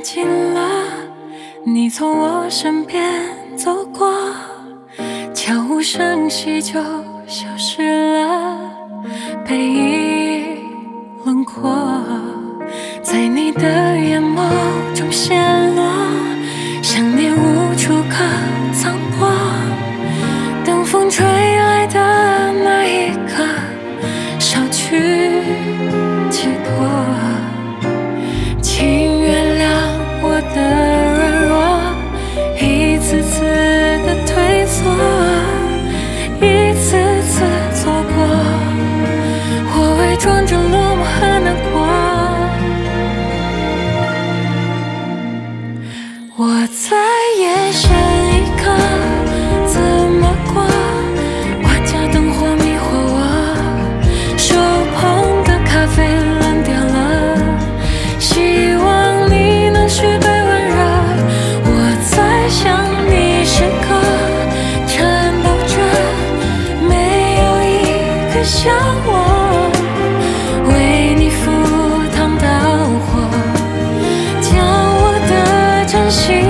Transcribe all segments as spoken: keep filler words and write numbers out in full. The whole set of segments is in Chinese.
近了，你从我身边走过，悄无声息就消失了，背影轮廓在你的眼眸中陷落，想念无处可藏躲，等风吹来的那一刻，捎去寄托。请原谅我的软弱，一次次的退缩，一次次错过，我伪装着落寞和难过。我在夜深一刻怎么过？万家灯火迷惑我，手捧的咖啡冷掉了，希望你能续杯温热。我在想你时刻颤抖着，没有一个像我为你赴汤蹈火，将我的真心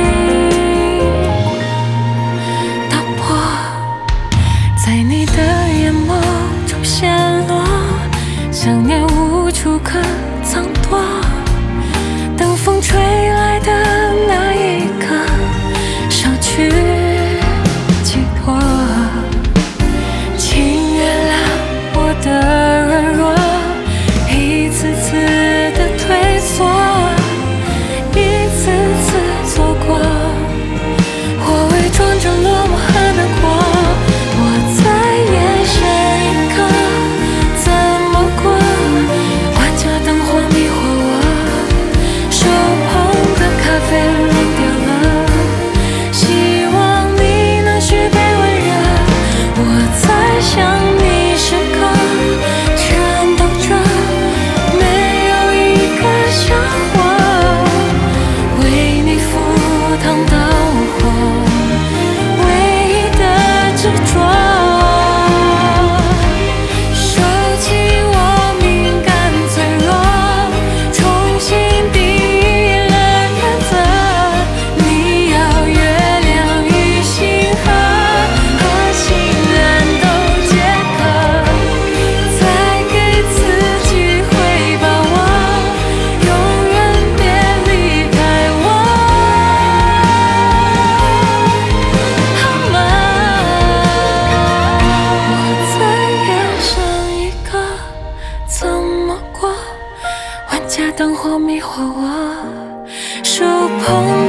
打破，在你的眼眸中陷落，想念无处可藏躲，等风吹来的那一刻，捎去寄托。请原谅我的软弱，一次次的退缩，一次次错过，我伪装着落寞和难过。我在夜深一刻怎么过？万家灯火迷惑我，手捧的咖啡冷掉了，希望你能续杯温热。我在想你时刻颤抖着，没有一个像我为你赴汤蹈火，唯一的执着。收起我敏感脆弱，重新定义了原则。你要月亮与星河和星人都结合，再给自己回报我，永远别离开我，好吗？我在夜深一刻怎么过？万家灯火迷惑我，手捧